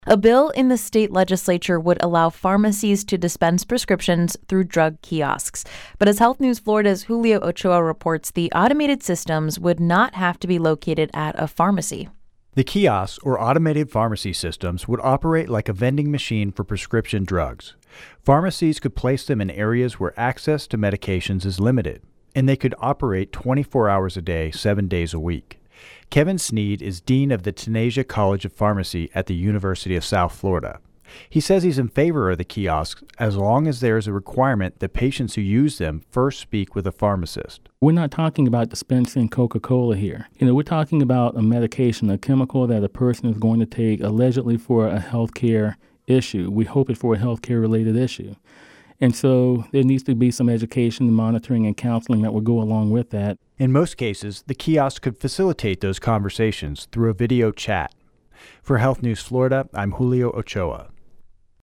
A bill in the state legislature would allow pharmacies to dispense prescriptions through drug kiosks. But as Health News Florida's Julio Ochoa reports, the automated systems would not have to be located at a pharmacy. The kiosks, or automated pharmacy systems, would operate like a vending machine for prescription drugs. Pharmacies could place them in areas where access to medications is limited, and they could operate 24 hours a day, 7 days a week. Kevin Sneed is Dean of the Tenasia College of Pharmacy at the University of South Florida. He says he's in favor of the kiosks as long as there is a requirement that patients who use them first speak with a pharmacist. We're not talking about dispensing Coca-Cola here. We're talking about a medication, a chemical that a person is going to take allegedly for a healthcare issue. We hope it's for a healthcare related issue. And so there needs to be some education, monitoring, and counseling that will go along with that. In most cases, the kiosk could facilitate those conversations through a video chat. For Health News Florida, I'm Julio Ochoa.